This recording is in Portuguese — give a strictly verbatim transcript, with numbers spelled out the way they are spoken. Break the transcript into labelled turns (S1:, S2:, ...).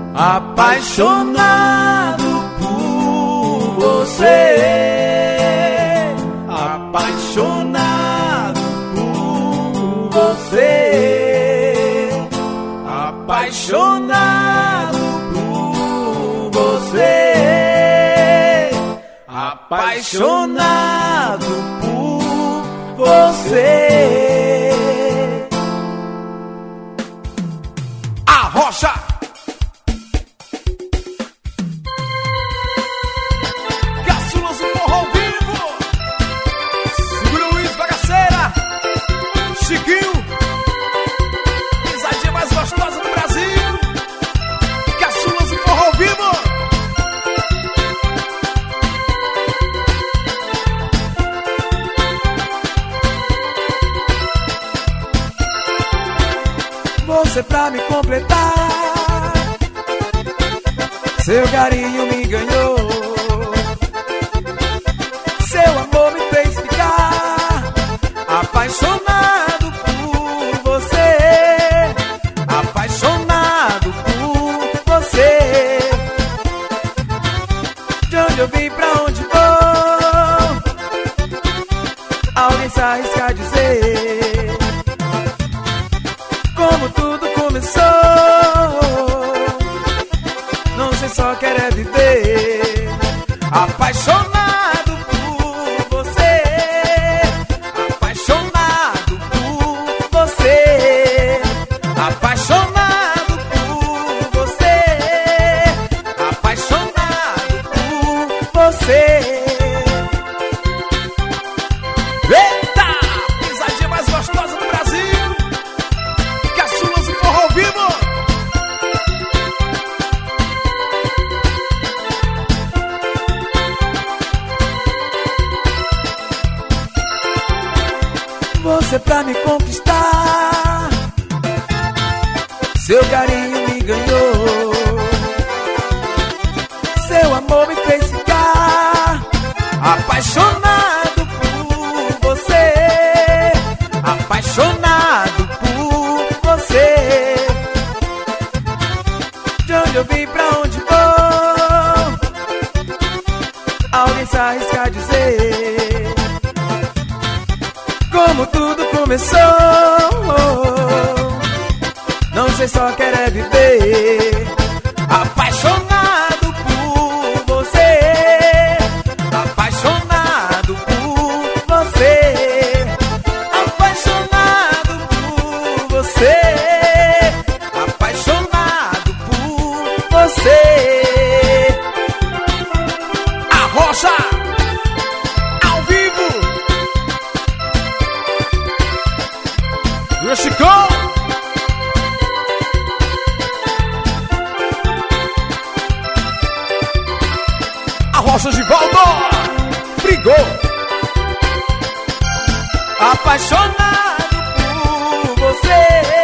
S1: apaixonado por você, apaixonado por você, apaixonado por você, apaixonado por você. A Rocha. Você pra me completar, seu carinho me ganhou, seu amor me fez ficar apaixonado por você, apaixonado por você. De onde eu vim, pra onde vou, alguém se arrisca a dizer como tudo começou. Não sei, só quero é viver apaixonado por você, apaixonado por você, apaixonado por você, apaixonado por você. Eita! Pisadinha mais gostosa do Brasil. Você pra me conquistar, seu carinho me ganhou, seu amor me fez ficar apaixonado por você, apaixonado por você. De onde eu vim, pra onde vou, alguém se arrisca a dizer como tudo começou. Não sei, só quero é viver apaixonado por você, apaixonado por você, apaixonado por você, apaixonado por você. A Rocha. Chicão! A Rocha de Valdo brigou. Apaixonado por você,